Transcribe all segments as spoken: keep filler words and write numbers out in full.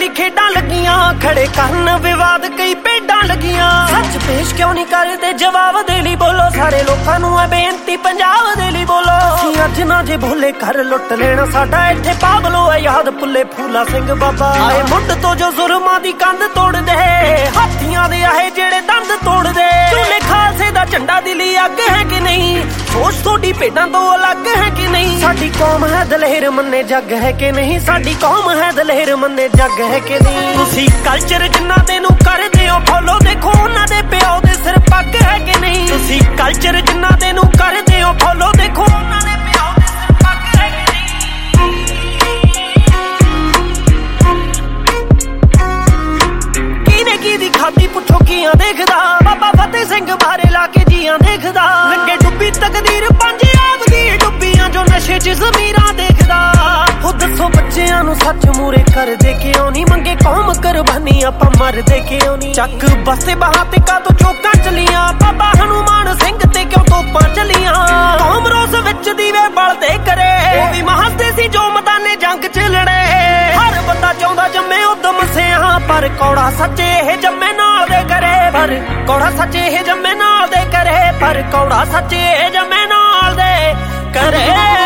ਦੀ ਖੇਡਾਂ ਲੱਗੀਆਂ खड़े करन विवाद कई भेडां लगियां सच पेश क्यों नहीं करदे जवाब दे लई बोलो सारे लोकां नूं है बेनती पंजाब दे लई बोलो अज ना जे भोले कर लुट लेना साडा इत्थे पागलो है याद भुल्ले फूला सिंह बाबा आए मुंड तो जो जुर्मां दी कंध तोड़ दे हाथियां दे आए जेड़े दंद तोड़ दे झूले खालसे दा झंडा दिली अग है कि नहीं सोच थोड़ी भेडां तो अलग है कि नहीं साडी कौम है दलेर मन्ने जग है कि नहीं साडी कौम है दलेर मन्ने जग है कि नहीं तुसी कल्चर जिन्ना दे नूं करदे हो फॉलो देखो उन्हां दे पिओ दे सिर पग है कि नहीं तुसी कल्चर जिन्ना दे नूं करदे हो फॉलो देखो उन्हां दे पिओ दे सिर पग है कि नहीं किने की दी खादी पुछो कियां देखदा बाबा फतेह सिंह बारे ला के जियां देखदा लंगे डुब्बी तकदीर पंजाब दी डुब्बियां जो नशे च ज़मीरां देखदा हो दसो बच्चियां नूं सच मूरे कर दे के औनी मंगे कौम कुर्बानी आपां मर दे के औनी चक बसे बहाते का तो चौकां चलियां बाबा हनुमान सिंह ते क्यों तोपां चलियां कौम रोस विच दीवे बलदे करे ओ भी महसदे सी जो मैदाने जंग च लड़े हर बंदा चाहुंदा जम्मे उदम सियां पर कौड़ा सच्चे हे जम्मे नाल दे करे पर कौड़ा सच्चे हे जम्मे नाल दे करे पर कौड़ा सच्चे हे जम्मे नाल दे करे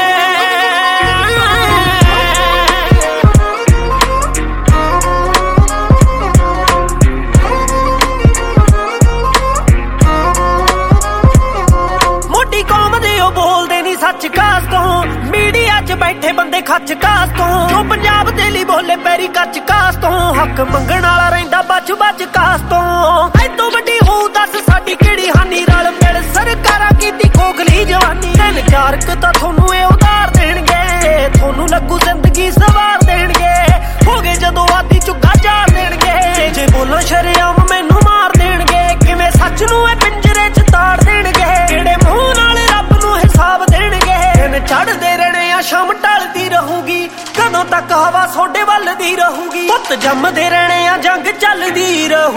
सच कास तो मीडिया च बैठे बंदे खच कास तो जो पंजाब दे लई बोले पैरी कच कास तो हक मंगण वाला रहिंदा बच बच कास तो ऐ तो वड्डी हो दस साडी किहड़ी हानी रल मिल सरकारां कीती खोखली जवानी तीन चार क तां थोनू ए उधार देणगे थोनू लगू जिंदगी सवार देणगे हो गए जदों आदी चुक्का जार देणगे जे बोलो शरेआम मैनू मार देणगे किवें सच नूं ए पिंजरे च ताड़ देणगे किहड़े मूंह नाल रब नूं हिसाब चढ़दे रहने आ शाम टलदी रहूगी कदों तक हवा सोडे वलदी रहूगी पुत जमदे रहने आ जंग चलदी रहूगी।